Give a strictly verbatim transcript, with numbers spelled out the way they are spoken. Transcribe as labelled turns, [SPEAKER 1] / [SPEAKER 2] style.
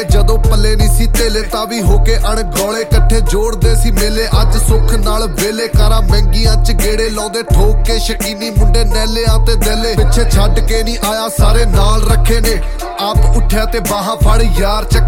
[SPEAKER 1] ਜਦੋਂ ਪੱਲੇ ਨਹੀਂ ਸੀ ਤੇਲੇ ਤਾਂ ਵੀ ਹੋ ਕੇ ਅਣਗੌਲੇ ਇਕੱਠੇ ਜੋੜਦੇ ਸੀ ਮੇਲੇ। ਅੱਜ ਸੁੱਖ ਨਾਲ ਵੇਲੇ ਕਾਰਾਂ ਮਹਿੰਗੀਆਂ ਚ ਗੇੜੇ ਲਾਉਂਦੇ ਠੋਕ ਕੇ ਸ਼ਕੀਨੀ ਮੁੰਡੇ ਨੈਲਿਆਂ ਤੇ ਦੇਲੇ। ਪਿੱਛੇ ਛੱਡ ਕੇ ਨਹੀਂ ਆਇਆ ਸਾਰੇ ਨਾਲ ਰੱਖੇ ਨੇ, ਆਪ ਉੱਠਿਆ ਤੇ ਬਾਹਾਂ ਫੜ ਯਾਰ ਚੱਕ